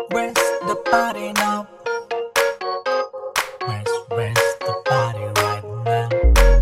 Where's the party now? Where's the party right now?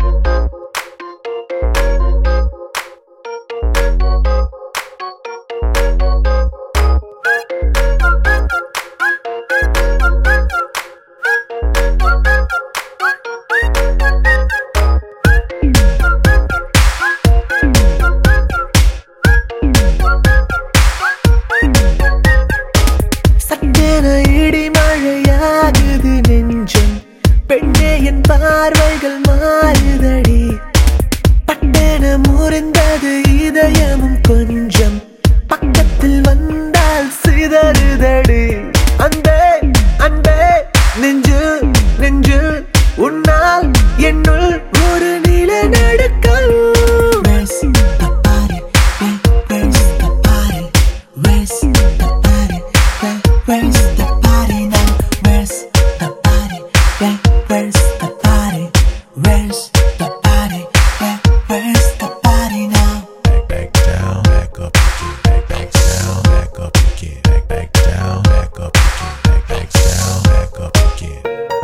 இடி மழையாகுது நெஞ்சம் பெண்ணே என் பார்வைகள் மாறுதடி பட்டென முறிந்தது இதயமும் கொஞ்சம் பக்கத்தில் வந்தால் சிதறுதடி அன்பே அன்பே நெஞ்சு நெஞ்சு உன்னால் என்னுள் ஒரு நிலநடுக்கம் Where's the party now? Where's the party? Where's the party? Where's the party? Where's the party now? Back down, back up again. Back down, back up again. Back down, back up again. Back down, back up again.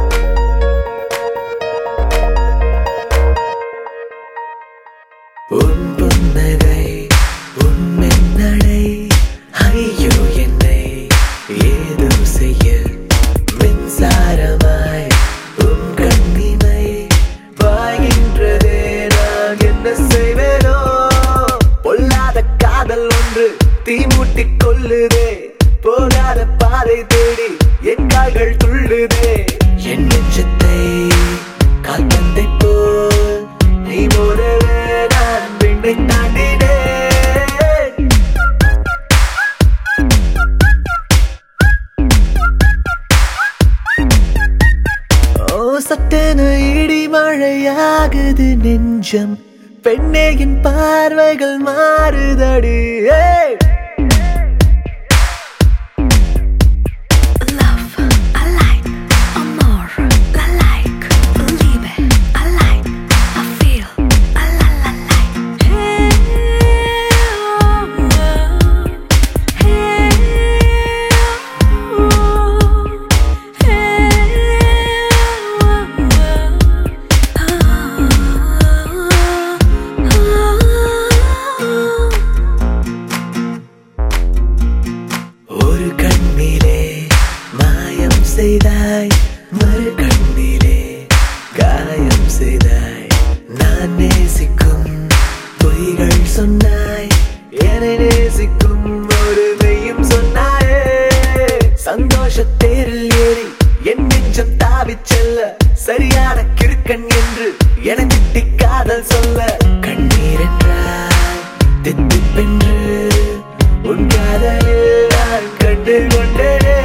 உன் புன்னகை உன் மென்னடை ஐயோ என்னை ஏதோ செய்ய மின்சாரமாய் உன் கண்ணிமை பாய்கின்றதே நான் என்ன செய்வேனோ பொல்லாத காதல் ஒன்று தீமூட்டிக் கொள்ளுதே போகாத பாதை தேடி என் கால்கள் துள்ளுதே என் நெஞ்சத்தை கால்பந்தை போல் நீ போடவே நான் விண்ணை தாண்டினேன் சட்டென இடி மழையாகுது நெஞ்சம் பெண்ணே என் பார்வைகள் மாறுதடி ஒரு கண்ணிலே மாயம் செய்தாய் மறு கண்ணிலே காயம் செய்தாய் நான் நேசிக்கும் பொய்கள் சொன்னாய் என்னை நேசிக்கும் ஒரு மெய்யும் சொன்னாயே சந்தோஷ தேரில் ஏறி என் நெஞ்சம் தாவிச் செல்ல சரியான கிறுக்கன் என்று என திட்டி காதல் சொல்ல கண்ணீர் என்றால் தித்திப்பென்று உன் காதலில் நான் கண்டு கொண்டேனே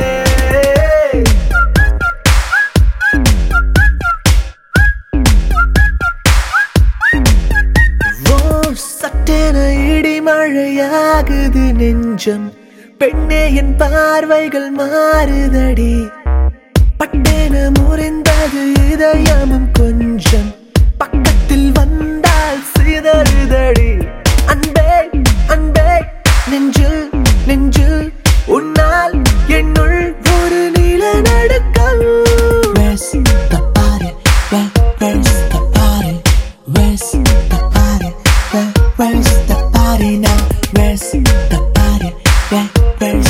சட்டென இடி மழையாகுது நெஞ்சம் பெண்ணே என் பார்வைகள் மாறுதடி பட்டென முறிந்தது இதயமும் கொஞ்சம் பக்கத்தில் வந்தால் சிதறுதடி அன்பே அன்பே நெஞ்சில் நெஞ்சில் உன்னால் என்னுள் ஒரு நிலநடுக்கம் Where's the party? Where's the party? Where's the party? Where's the party now? Where's the party? Where's